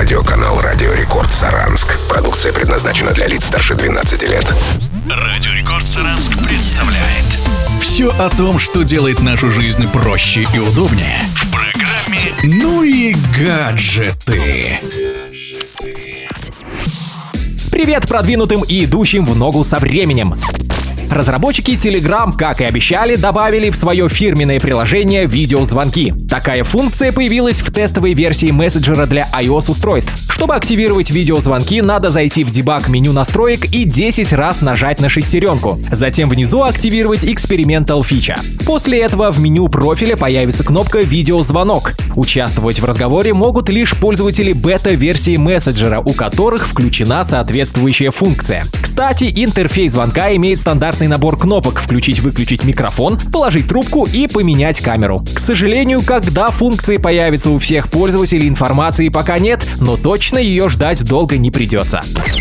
телерадиоканал «Радио Рекорд» Саранск. Продукция предназначена для лиц старше 12 лет. «Радио Рекорд» Саранск представляет. Все о том, что делает нашу жизнь проще и удобнее. В программе «Ну и гаджеты». Привет продвинутым и идущим в ногу со временем. Разработчики Telegram, как и обещали, добавили в свое фирменное приложение видеозвонки. Такая функция появилась в тестовой версии мессенджера для iOS-устройств. Чтобы активировать видеозвонки, надо зайти в дебаг меню настроек и 10 раз нажать на шестеренку. Затем внизу активировать Experimental Feature. После этого в меню профиля появится кнопка «Видеозвонок». Участвовать в разговоре могут лишь пользователи бета-версии мессенджера, у которых включена соответствующая функция. Кстати, интерфейс звонка имеет стандартный набор кнопок: включить-выключить микрофон, положить трубку и поменять камеру. К сожалению, когда функции появятся у всех пользователей, информации пока нет, но точно ее ждать долго не придется.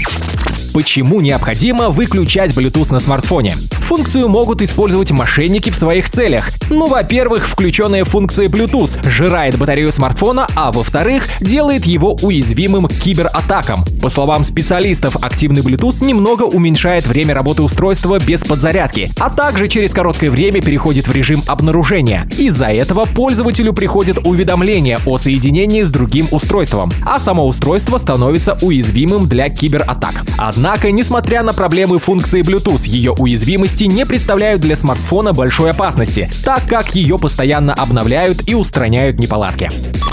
Почему необходимо выключать Bluetooth на смартфоне? Функцию могут использовать мошенники в своих целях. Во-первых, включенная функция Bluetooth сжирает батарею смартфона, а во-вторых, делает его уязвимым к кибератакам. По словам специалистов, активный Bluetooth немного уменьшает время работы устройства без подзарядки, а также через короткое время переходит в режим обнаружения. Из-за этого пользователю приходит уведомление о соединении с другим устройством, а само устройство становится уязвимым для кибератак. Однако, несмотря на проблемы функции Bluetooth, ее уязвимости не представляют для смартфона большой опасности, так как ее постоянно обновляют и устраняют неполадки.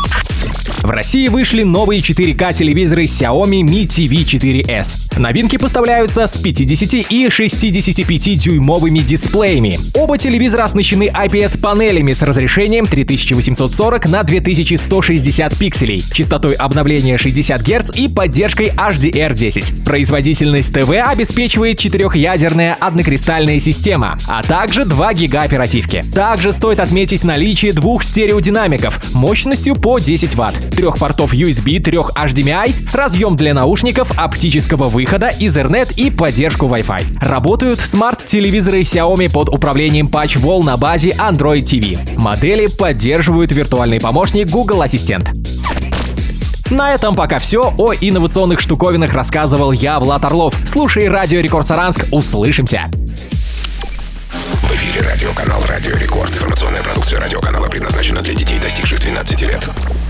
В России вышли новые 4К телевизоры Xiaomi Mi TV 4S. Новинки поставляются с 50 и 65-дюймовыми дисплеями. Оба телевизора оснащены IPS-панелями с разрешением 3840 на 2160 пикселей, частотой обновления 60 Гц и поддержкой HDR10. Производительность ТВ обеспечивает 4-ядерная однокристальная система, а также 2 ГБ оперативки. Также стоит отметить наличие 2 стереодинамиков мощностью по 10 Вт, 3 портов USB, 3 HDMI, разъем для наушников, оптического выхода, Ethernet и поддержку Wi-Fi. Работают смарт-телевизоры Xiaomi под управлением PatchWall на базе Android TV. Модели поддерживают виртуальный помощник Google Ассистент. На этом пока все. О инновационных штуковинах рассказывал я, Влад Орлов. Слушай Радио Рекорд Саранск. Услышимся! В эфире радиоканал «Радио Рекорд». Информационная продукция радиоканала предназначена для детей, достигших 12 лет.